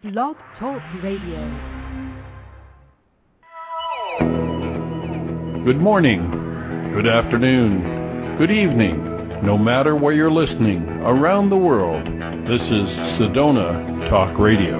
Blog Talk Radio. Good morning, good afternoon, good evening, no matter where you're listening around the world. This is Sedona Talk Radio.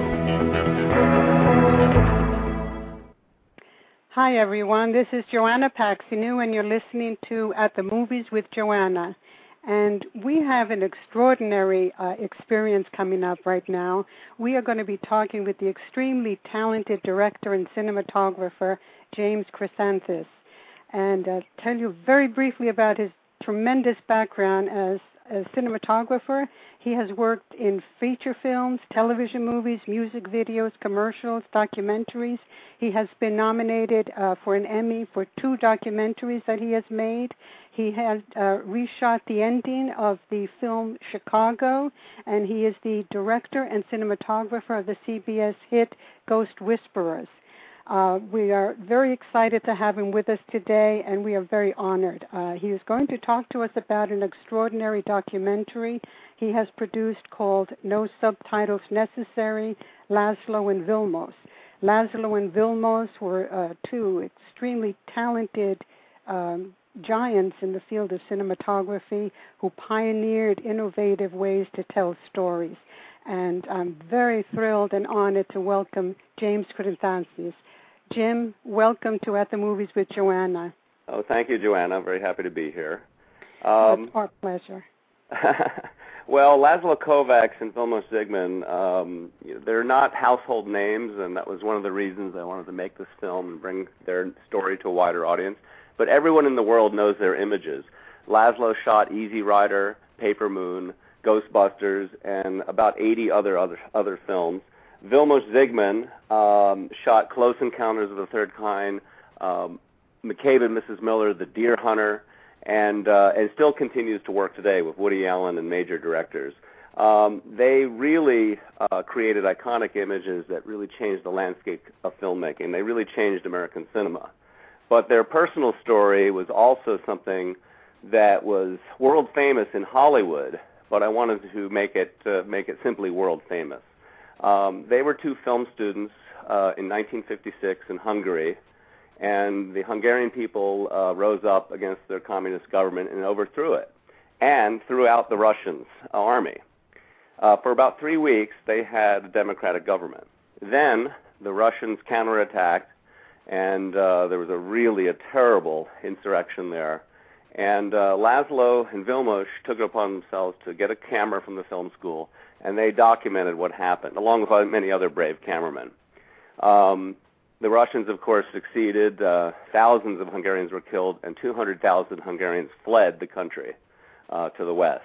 Hi everyone, this is Joanna Paxinu and you're listening to At the Movies with Joanna. And we have an extraordinary experience coming up right now. We are going to be talking with the extremely talented director and cinematographer, James Chrysanthis, and tell you very briefly about his tremendous background as a cinematographer. He has worked in feature films, television movies, music videos, commercials, documentaries. He has been nominated for an Emmy for 2 documentaries that he has made. He has reshot the ending of the film Chicago, and he is the director and cinematographer of the CBS hit Ghost Whisperers. We are very excited to have him with us today, and we are very honored. He is going to talk to us about an extraordinary documentary he has produced called No Subtitles Necessary, Laszlo and Vilmos. Laszlo and Vilmos were 2 extremely talented giants in the field of cinematography who pioneered innovative ways to tell stories. And I'm very thrilled and honored to welcome James Chrysanthis. Jim, welcome to At the Movies with Joanna. Oh, thank you, Joanna. I'm very happy to be here. It's our pleasure. Well, Laszlo Kovacs and Vilmos Zsigmond, they're not household names, and that was one of the reasons I wanted to make this film and bring their story to a wider audience. But everyone in the world knows their images. Laszlo shot Easy Rider, Paper Moon, Ghostbusters, and about 80 other films. Vilmos Zsigmond shot Close Encounters of the Third Kind, McCabe and Mrs. Miller, The Deer Hunter, and still continues to work today with Woody Allen and major directors. They really created iconic images that really changed the landscape of filmmaking. They really changed American cinema. But their personal story was also something that was world famous in Hollywood, but I wanted to make it simply world famous. They were 2 film students in 1956 in Hungary, and the Hungarian people rose up against their communist government and overthrew it, and threw out the Russian army. For about 3 weeks, they had a democratic government. Then the Russians counterattacked, and there was a terrible insurrection there. And Laszlo and Vilmos took it upon themselves to get a camera from the film school, and they documented what happened, along with many other brave cameramen. The Russians, of course, succeeded. Thousands of Hungarians were killed, and 200,000 Hungarians fled the country to the west.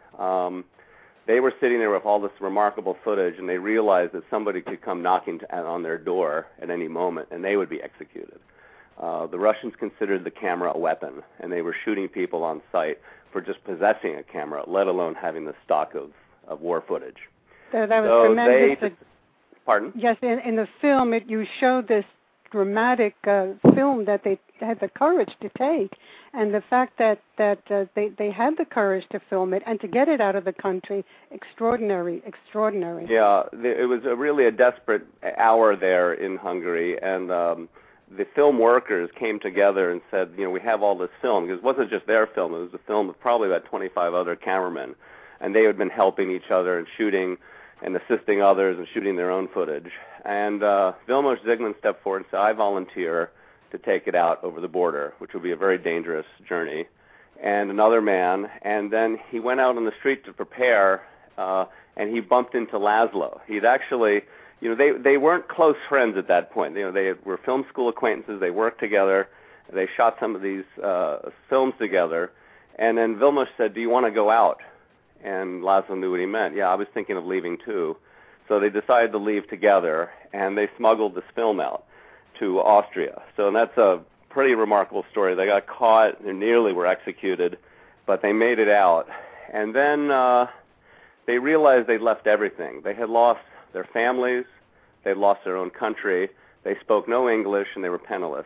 They were sitting there with all this remarkable footage, and they realized that somebody could come knocking on their door at any moment, and they would be executed. The Russians considered the camera a weapon, and they were shooting people on sight for just possessing a camera, let alone having the stock of war footage. So that was tremendous. Pardon? Yes, in the film, you showed this dramatic film that they had the courage to take, and the fact that they had the courage to film it and to get it out of the country, extraordinary. Yeah, it was really a desperate hour there in Hungary, and the film workers came together and said, we have all this film, because it wasn't just their film, it was a film of probably about 25 other cameramen, and they had been helping each other and shooting and assisting others and shooting their own footage. And Vilmos Zsigmond stepped forward and said, I volunteer to take it out over the border, which would be a very dangerous journey, and another man. And then he went out on the street to prepare, and he bumped into Laszlo. He'd actually, they weren't close friends at that point. They were film school acquaintances. They worked together. They shot some of these films together. And then Vilmos said, do you want to go out? And Laszlo knew what he meant. Yeah, I was thinking of leaving too. So they decided to leave together, and they smuggled this film out to Austria. So that's a pretty remarkable story. They got caught, they nearly were executed, but they made it out. And then they realized they'd left everything. They had lost their families, they'd lost their own country, they spoke no English, and they were penniless.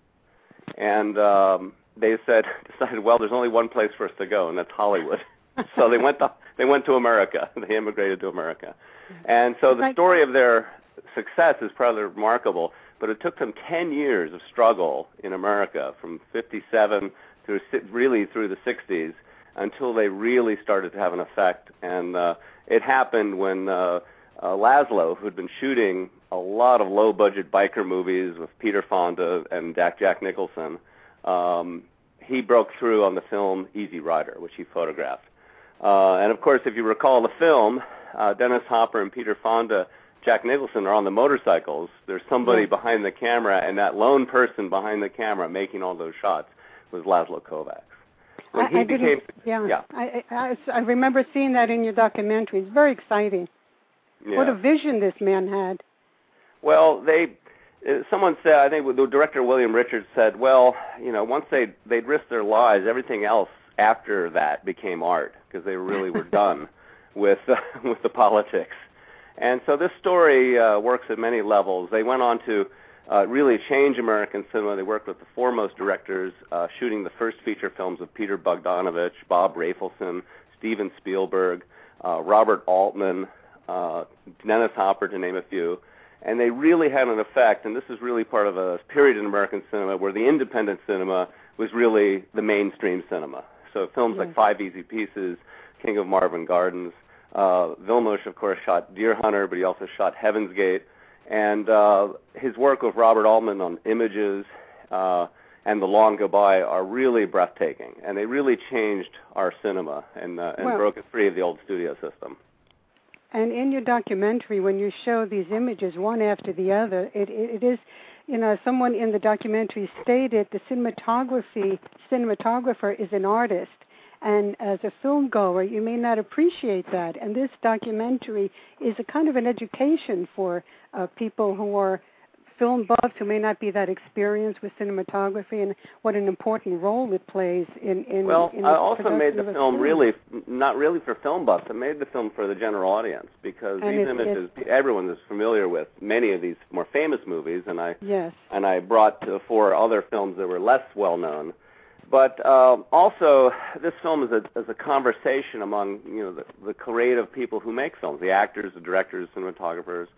And they decided, well, there's only one place for us to go, and that's Hollywood. So they went to America. They immigrated to America. And so the story of their success is probably remarkable, but it took them 10 years of struggle in America from 57 through the 60s until they really started to have an effect. And it happened when Laszlo, who had been shooting a lot of low-budget biker movies with Peter Fonda and Jack Nicholson, he broke through on the film Easy Rider, which he photographed. And, of course, if you recall the film, Dennis Hopper and Peter Fonda, Jack Nicholson are on the motorcycles. There's somebody behind the camera, and that lone person behind the camera making all those shots was Laszlo Kovacs. I remember seeing that in your documentary. It's very exciting. Yeah. What a vision this man had. Well, someone said, I think the director William Richards said, well, once they'd risked their lives, everything else after that became art because they really were done with the politics. And so this story works at many levels. They went on to really change American cinema. They worked with the foremost directors, shooting the first feature films of Peter Bogdanovich, Bob Rafelson, Steven Spielberg, Robert Altman, Dennis Hopper, to name a few. And they really had an effect, and this is really part of a period in American cinema where the independent cinema was really the mainstream cinema. So films like Five Easy Pieces, King of Marvin Gardens. Vilmos, of course, shot Deer Hunter, but he also shot Heaven's Gate. And his work with Robert Altman on Images and The Long Goodbye are really breathtaking, and they really changed our cinema and broke it free of the old studio system. And in your documentary, when you show these images one after the other, it is, someone in the documentary stated the cinematographer is an artist. And as a film goer, you may not appreciate that. And this documentary is a kind of an education for people who are film buffs who may not be that experienced with cinematography and what an important role it plays in I also made the film really, not really for film buffs. I made the film for the general audience because these images, everyone is familiar with many of these more famous movies, and I brought to the fore other films that were less well known. But also, this film is a conversation among the creative people who make films, the actors, the directors, cinematographers.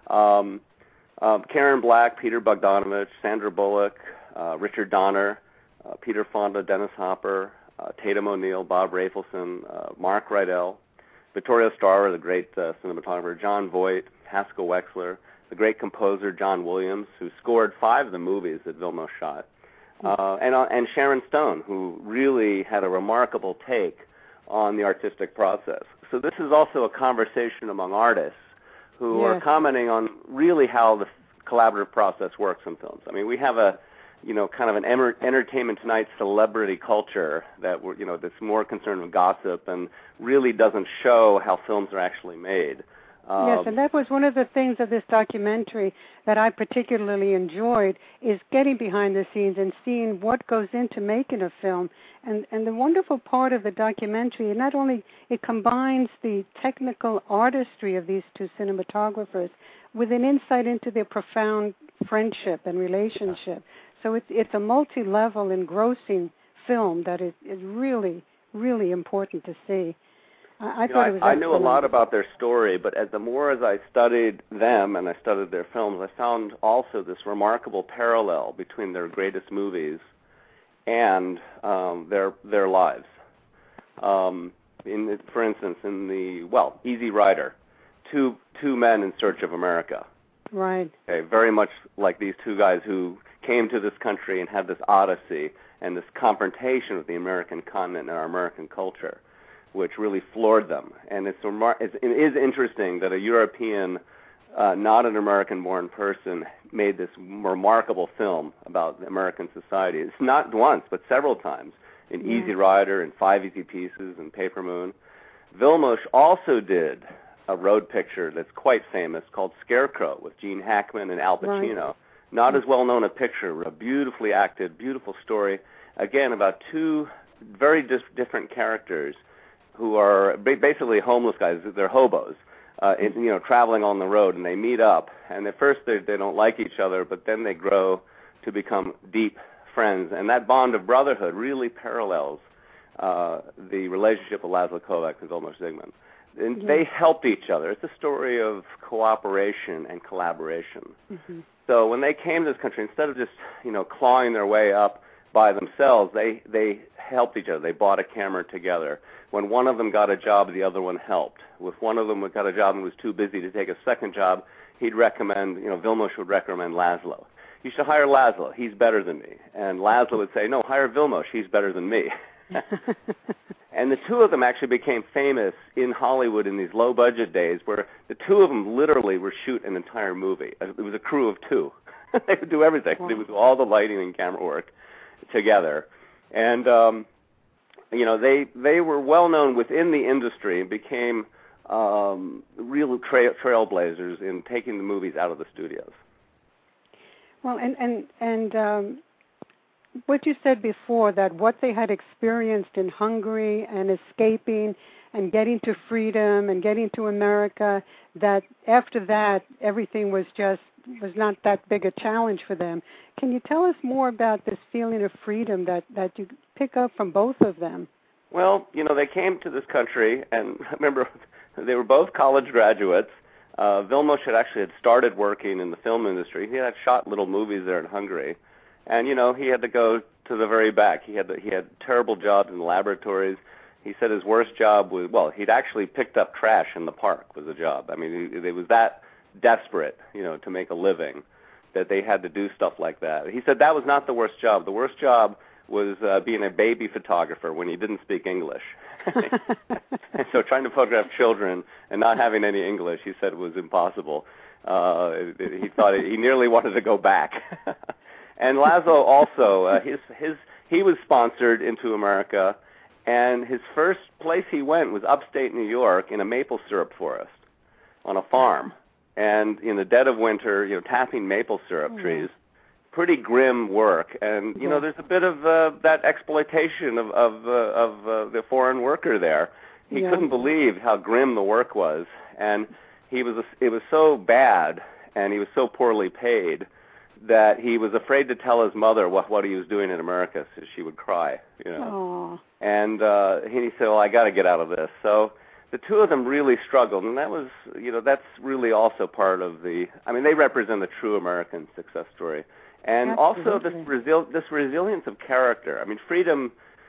Karen Black, Peter Bogdanovich, Sandra Bullock, Richard Donner, Peter Fonda, Dennis Hopper, Tatum O'Neill, Bob Rafelson, Mark Rydell, Vittorio Storaro, the great cinematographer, John Voight, Haskell Wexler, the great composer John Williams, who scored 5 of the movies that Vilmos shot. And Sharon Stone, who really had a remarkable take on the artistic process. So this is also a conversation among artists who are commenting on really how the collaborative process works in films. I mean, we have a, kind of an Entertainment Tonight celebrity culture that that's more concerned with gossip and really doesn't show how films are actually made. Yes, and that was one of the things of this documentary that I particularly enjoyed, is getting behind the scenes and seeing what goes into making a film. And the wonderful part of the documentary, not only it combines the technical artistry of these two cinematographers with an insight into their profound friendship and relationship. So it's a multi-level, engrossing film that is really, really important to see. I thought it was I knew a lot about their story, but the more as I studied them and I studied their films, I found also this remarkable parallel between their greatest movies and their lives. For instance, in Easy Rider, two men in search of America. Right. Okay, very much like these two guys who came to this country and had this odyssey and this confrontation with the American continent and our American culture, which really floored them. And it is interesting that a European, not an American-born person, made this remarkable film about American society. It's not once, but several times, in Easy Rider and Five Easy Pieces and Paper Moon. Vilmos also did a road picture that's quite famous called Scarecrow with Gene Hackman and Al Pacino. Right. Not as well-known a picture, but a beautifully acted, beautiful story, again, about two very different characters who are basically homeless guys. They're hobos, traveling on the road, and they meet up. And at first they don't like each other, but then they grow to become deep friends. And that bond of brotherhood really parallels the relationship of Laszlo Kovacs and Vilmos Zsigmond. And they helped each other. It's a story of cooperation and collaboration. Mm-hmm. So when they came to this country, instead of just, clawing their way up by themselves, they helped each other. They bought a camera together. When one of them got a job, the other one helped. If one of them got a job and was too busy to take a second job, he'd recommend, Vilmos would recommend Laszlo. You should hire Laszlo. He's better than me. And Laszlo would say, no, hire Vilmos. He's better than me. And the two of them actually became famous in Hollywood in these low-budget days where the two of them literally were shoot an entire movie. It was a crew of two. They would do everything. Wow. They would do all the lighting and camera work together. And, they were well-known within the industry and became real trailblazers in taking the movies out of the studios. Well, and what you said before, that what they had experienced in Hungary and escaping and getting to freedom and getting to America, that after that everything was not that big a challenge for them. Can you tell us more about this feeling of freedom that you pick up from both of them? Well, they came to this country, and remember, they were both college graduates. Vilmos had started working in the film industry. He had shot little movies there in Hungary. And, he had to go to the very back. He had terrible jobs in laboratories. He said his worst job was, he'd actually picked up trash in the park was a job. I mean, it was that desperate, to make a living that they had to do stuff like that. He said that was not the worst job. The worst job was being a baby photographer when he didn't speak English. And so trying to photograph children and not having any English, he said, was impossible. He thought he nearly wanted to go back. And Laszlo also, he was sponsored into America, and his first place he went was upstate New York in a maple syrup forest on a farm. And in the dead of winter, tapping maple syrup trees, pretty grim work. And, there's a bit of that exploitation of the foreign worker there. He couldn't believe how grim the work was. And it was so bad, and he was so poorly paid that he was afraid to tell his mother what he was doing in America, so she would cry, Aww. And he said, I got to get out of this. So the two of them really struggled, and that was, that's really also part of they represent the true American success story. And Absolutely. Also this resilience of character. I mean, freedom's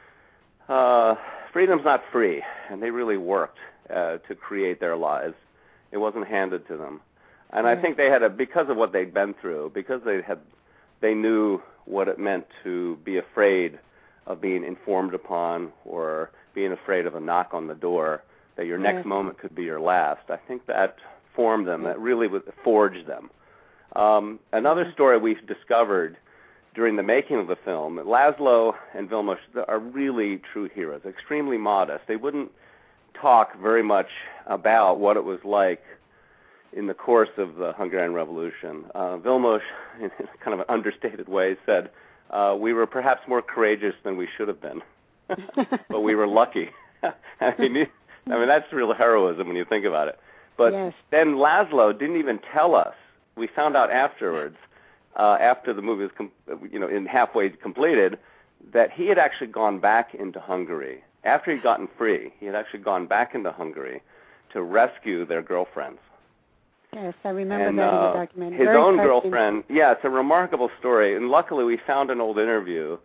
not free, and they really worked to create their lives. It wasn't handed to them. And I think they had because of what they'd been through, because they knew what it meant to be afraid of being informed upon or being afraid of a knock on the door, that your next moment could be your last. I think that formed them, that really forged them. Another story we've discovered during the making of the film, Laszlo and Vilmos are really true heroes, extremely modest. They wouldn't talk very much about what it was like in the course of the Hungarian Revolution. Vilmos, in kind of an understated way, said, we were perhaps more courageous than we should have been, but we were lucky. I mean, that's real heroism when you think about it. But then Laszlo didn't even tell us. We found out afterwards, after the movie was in halfway completed, that he had actually gone back into Hungary. After he'd gotten free, he had actually gone back into Hungary to rescue their girlfriends. Yes, I remember that in the documentary. His own girlfriend, it's a remarkable story. And luckily we found an old interview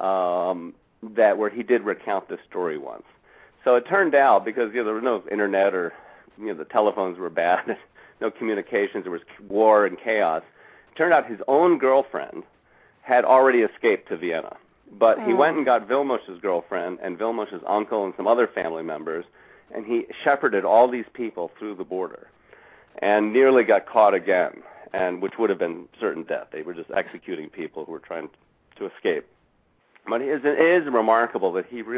where he did recount this story once. So it turned out, because there was no internet or the telephones were bad, no communications, there was war and chaos. It turned out his own girlfriend had already escaped to Vienna. But he went and got Vilmos's girlfriend and Vilmos's uncle and some other family members, and he shepherded all these people through the border and nearly got caught again, and which would have been certain death. They were just executing people who were trying to escape. But it is remarkable that he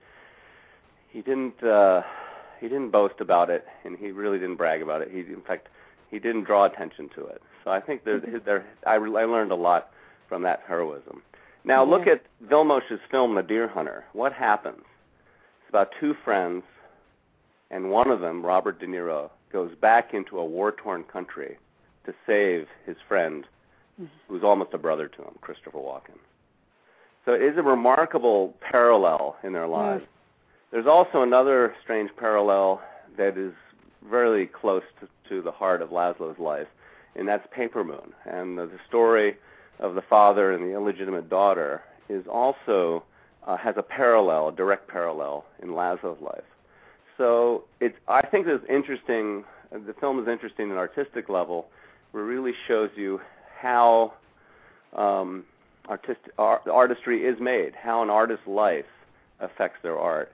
didn't boast about it, and he really didn't brag about it. In fact, he didn't draw attention to it. So I think I learned a lot from that heroism. Now look at Vilmos's film, The Deer Hunter. What happens? It's about two friends, and one of them, Robert De Niro, goes back into a war-torn country to save his friend, who's almost a brother to him, Christopher Walken. So it is a remarkable parallel in their lives. There's also another strange parallel that is very close to the heart of Laszlo's life, and that's Paper Moon. And the story of the father and the illegitimate daughter is also has a direct parallel in Laszlo's life. So I think it's interesting. The film is interesting at an artistic level, where it really shows you how artistry is made, how an artist's life affects their art.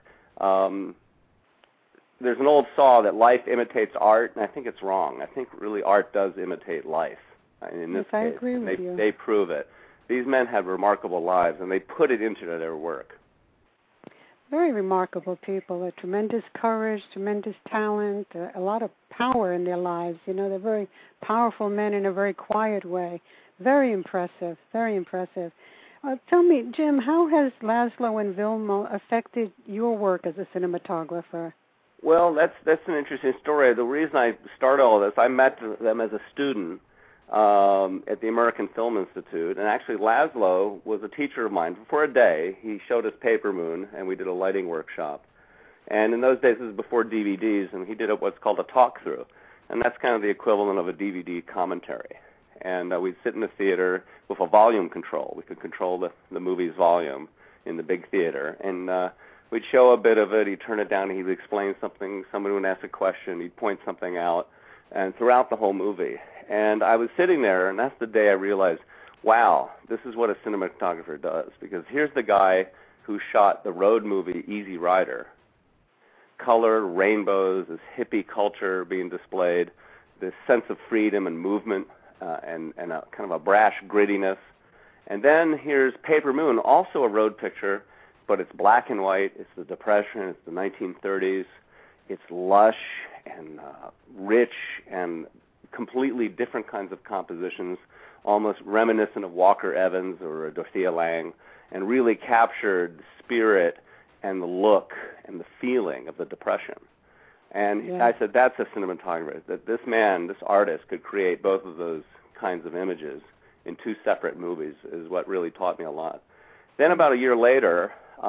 There's an old saw that life imitates art, and I think it's wrong. I think really art does imitate life. In this yes, I case, agree with you. They prove it. These men have remarkable lives, and they put it into their work. Very remarkable people. A tremendous courage, tremendous talent, a lot of power in their lives. You know, they're very powerful men in a very quiet way. Very impressive, very impressive. Tell me, Jim, how has Laszlo and Vilmos affected your work as a cinematographer? Well, that's an interesting story. The reason I started all this, I met them as a student at the American Film Institute, and actually Laszlo was a teacher of mine. For a day, he showed us Paper Moon, and we did a lighting workshop. And in those days, this was before DVDs, and he did what's called a talk-through, and that's kind of the equivalent of a DVD commentary. And we'd sit in the theater with a volume control. We could control the movie's volume in the big theater, and we'd show a bit of it, he'd turn it down, and he'd explain something, somebody would ask a question, he'd point something out, and throughout the whole movie. And I was sitting there, and that's the day I realized, wow, this is what a cinematographer does, because here's the guy who shot the road movie Easy Rider. Color, rainbows, this hippie culture being displayed, this sense of freedom and movement, and a kind of a brash grittiness. And then here's Paper Moon, also a road picture, but it's black and white. It's the Depression. It's the 1930s. It's lush and rich and completely different kinds of compositions, almost reminiscent of Walker Evans or Dorothea Lange, and really captured the spirit and the look and the feeling of the Depression. And yeah. I said, that's a cinematographer, that this man, this artist, could create both of those kinds of images in two separate movies is what really taught me a lot. Then about a year later,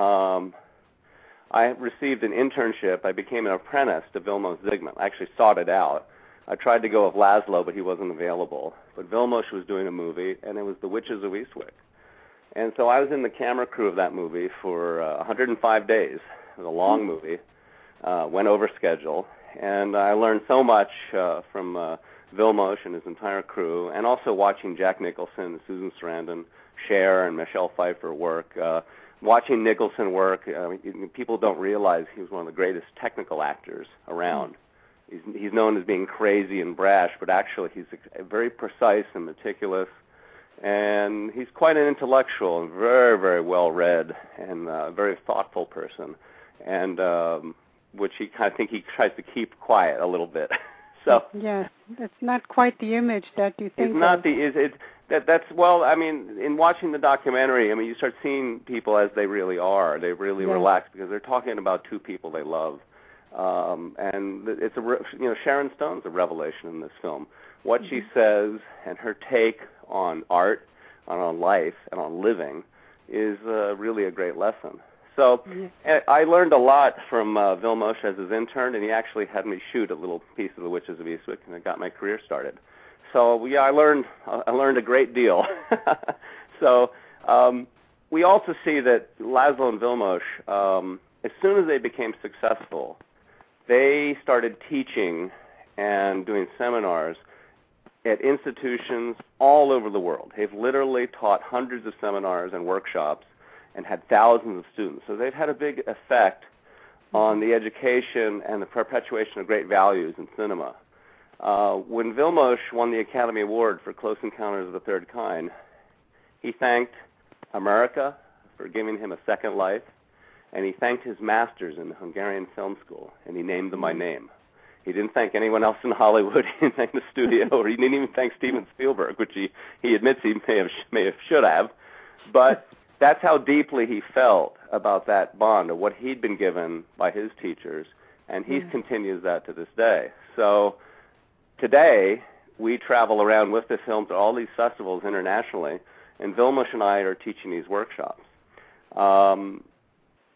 I received an internship. I became an apprentice to Vilmos Zsigmond. I actually sought it out. I tried to go with Laszlo, but he wasn't available. But Vilmos was doing a movie, and it was The Witches of Eastwick. And so I was in the camera crew of that movie for 105 days. It was a long movie. Went over schedule. And I learned so much from Vilmos and his entire crew, and also watching Jack Nicholson, Susan Sarandon, Cher, and Michelle Pfeiffer work. Watching Nicholson work, people don't realize he was one of the greatest technical actors around. He's known as being crazy and brash, but actually he's very precise and meticulous, and he's quite an intellectual and very, very well-read and a very thoughtful person, and which he tries to keep quiet a little bit. So yeah, that's not quite the image that you think. It's not that's well. I mean, in watching the documentary, I mean, you start seeing people as they really are. They really relax because they're talking about two people they love. And it's Sharon Stone's a revelation in this film. What she says and her take on art, on life, and on living is really a great lesson. So I learned a lot from Vilmos as his intern, and he actually had me shoot a little piece of The Witches of Eastwick, and it got my career started. So yeah, I learned a great deal. So we also see that Laszlo and Vilmos, as soon as they became successful, they started teaching and doing seminars at institutions all over the world. They've literally taught hundreds of seminars and workshops and had thousands of students. So they've had a big effect on the education and the perpetuation of great values in cinema. When Vilmos won the Academy Award for Close Encounters of the Third Kind, he thanked America for giving him a second life, and he thanked his masters in the Hungarian Film School, and he named them by name. He didn't thank anyone else in Hollywood. He didn't thank the studio, or he didn't even thank Steven Spielberg, which he admits he should have. But that's how deeply he felt about that bond of what he'd been given by his teachers, and he continues that to this day. So today, we travel around with the film to all these festivals internationally, and Vilmos and I are teaching these workshops.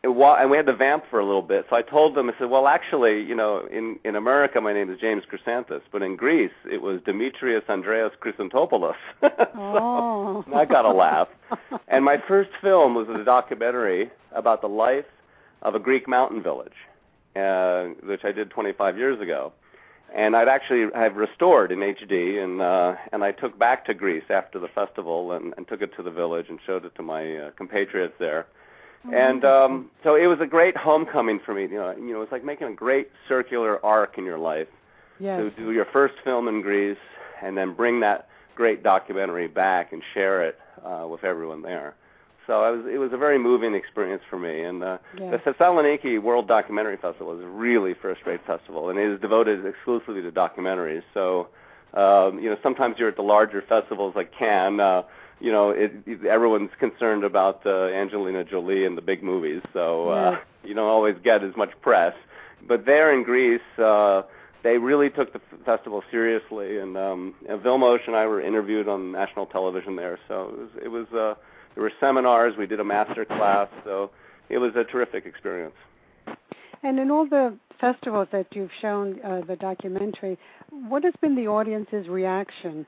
and we had to vamp for a little bit. So I told them, I said, well, actually, in America, my name is James Chrysanthus, but in Greece, it was Demetrius Andreas Chrysantopoulos. Oh. So I got a laugh. And my first film was a documentary about the life of a Greek mountain village, which I did 25 years ago. And I've restored in HD, and I took back to Greece after the festival and took it to the village and showed it to my compatriots there. And so it was a great homecoming for me. It's like making a great circular arc in your life. Yes. To do your first film in Greece and then bring that great documentary back and share it with everyone there. So it was a very moving experience for me. And the Thessaloniki World Documentary Festival is a really first-rate festival, and it is devoted exclusively to documentaries. So, sometimes you're at the larger festivals like Cannes. Everyone's concerned about Angelina Jolie and the big movies, so you don't always get as much press. But there in Greece, they really took the festival seriously, and Vilmos and I were interviewed on national television there. So it was there were seminars, we did a master class, so it was a terrific experience. And in all the festivals that you've shown the documentary, what has been the audience's reaction?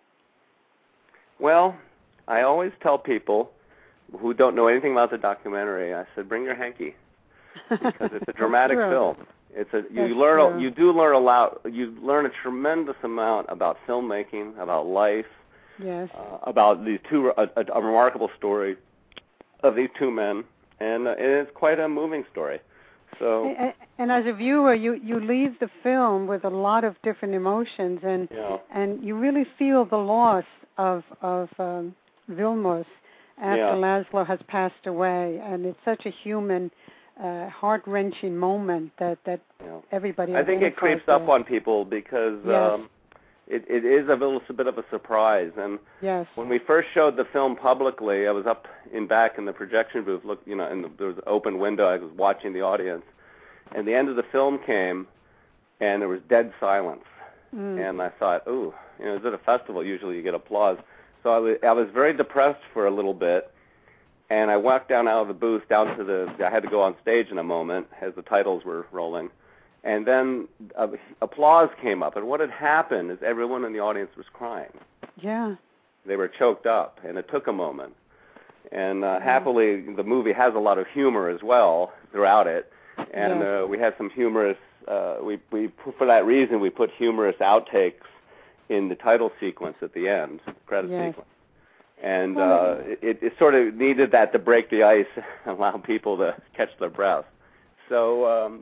Well, I always tell people who don't know anything about the documentary, I said, bring your hanky, because it's a dramatic film. You learn a tremendous amount about filmmaking, about life, about these a remarkable story of these two men, and it's quite a moving story. So, and as a viewer, you leave the film with a lot of different emotions, and you really feel the loss of Vilmos after Laszlo has passed away, and it's such a human, heart-wrenching moment that everybody. I think it creeps up on people because it is a little bit of a surprise. And when we first showed the film publicly, I was up back in the projection booth, there was an open window. I was watching the audience, and the end of the film came, and there was dead silence. And I thought, ooh, it's at a festival. Usually you get applause. So I was very depressed for a little bit, and I walked down out of the booth I had to go on stage in a moment as the titles were rolling, and then applause came up, and what had happened is everyone in the audience was crying. Yeah. They were choked up, and it took a moment. And happily, the movie has a lot of humor as well throughout it, and we had some humorous, for that reason, we put humorous outtakes in the title sequence at the end, credit sequence. And it sort of needed that to break the ice and allow people to catch their breath. So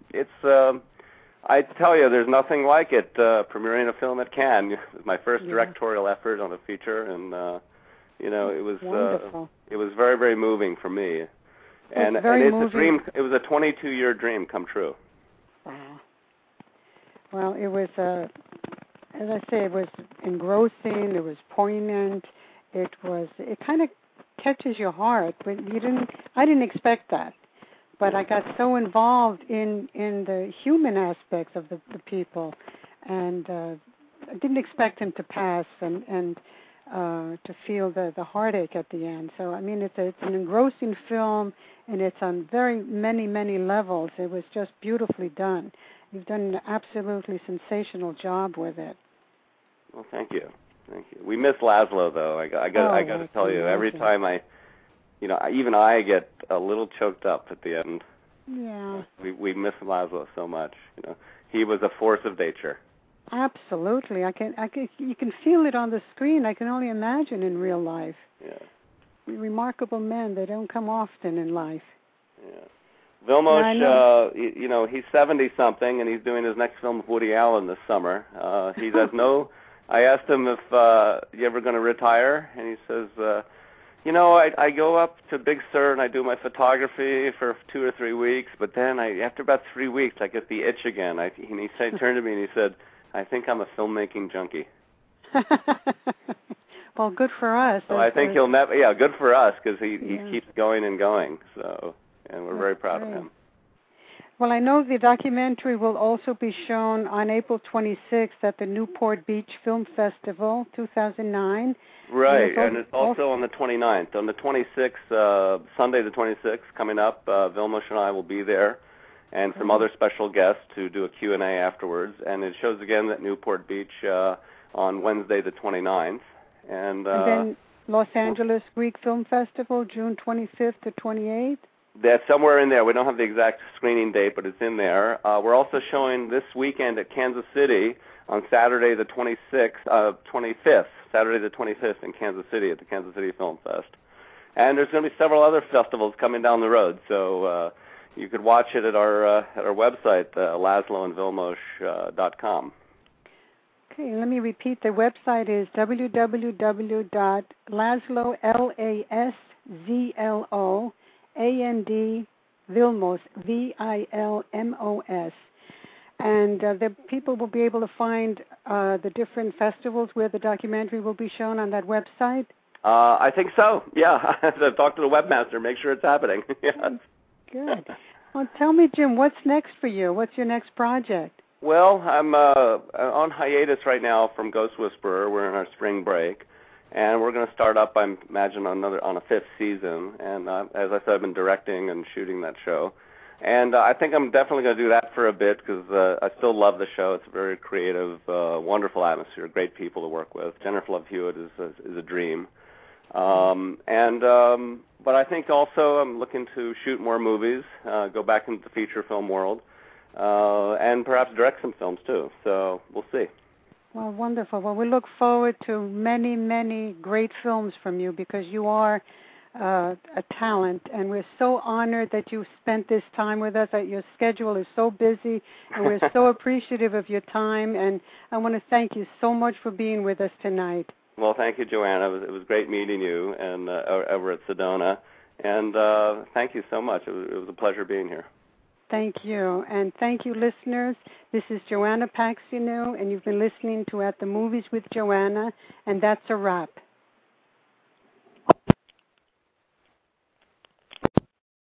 I tell you, there's nothing like it, premiering a film at Cannes. It was my first directorial effort on a feature, and it was very, very moving for me. And it's a dream. It was a 22-year dream come true. Wow. Well, it was as I say, it was engrossing. It was poignant. It kind of catches your heart. But I didn't expect that. But I got so involved in the human aspects of the people, and I didn't him to pass and to feel the heartache at the end. So I mean, it's an engrossing film, and it's on very many levels. It was just beautifully done. You've done an absolutely sensational job with it. Well, thank you. We miss Laszlo, though. I got to tell you, every time even I get a little choked up at the end. Yeah. We miss Laszlo so much. He was a force of nature. Absolutely. You can feel it on the screen. I can only imagine in real life. Yeah. Remarkable men. They don't come often in life. Yeah. Vilmos, he's 70-something, and he's doing his next film with Woody Allen this summer. He does I asked him if you ever going to retire, and he says, I go up to Big Sur and I do my photography for 2 or 3 weeks, but then after about 3 weeks, I get the itch again. He turned to me and he said, I think I'm a filmmaking junkie. Well, good for us. So I think he'll never, good for us, because he keeps going and going, so, and we're very proud of him. Well, I know the documentary will also be shown on April 26th at the Newport Beach Film Festival, 2009. Right, and it's also on the 29th. On the 26th, Sunday the 26th, coming up, Vilmos and I will be there, and some other special guests to do a Q&A afterwards. And it shows again at Newport Beach on Wednesday the 29th. And then Los Angeles Greek Film Festival, June 25th to 28th. That's somewhere in there. We don't have the exact screening date, but it's in there. We're also showing this weekend at Kansas City on Saturday the 25th, Saturday the 25th in Kansas City at the Kansas City Film Fest. And there's going to be several other festivals coming down the road, so you could watch it at our website, LasloandVilmos.com. Okay, let me repeat. The website is www.laszlo, LASZLO, AND Vilmos, VILMOS. And the people will be able to find the different festivals where the documentary will be shown on that website? I think so, yeah. Talk to the webmaster, make sure it's happening. Yeah. Good. Well, tell me, Jim, what's next for you? What's your next project? Well, I'm on hiatus right now from Ghost Whisperer. We're in our spring break. And we're going to start up, I imagine, on a fifth season. And as I said, I've been directing and shooting that show. And I think I'm definitely going to do that for a bit because I still love the show. It's a very creative, wonderful atmosphere, great people to work with. Jennifer Love Hewitt is a dream. But I think also I'm looking to shoot more movies, go back into the feature film world, and perhaps direct some films too. So we'll see. Well, wonderful. Well, we look forward to many, many great films from you because you are a talent, and we're so honored that you spent this time with us. Your schedule is so busy, and we're so appreciative of your time, and I want to thank you so much for being with us tonight. Well, thank you, Joanna. It was great meeting you and over at Sedona, and thank you so much. It was a pleasure being here. Thank you. And thank you, listeners. This is Joanna Paxinou, and you've been listening to At the Movies with Joanna, and that's a wrap.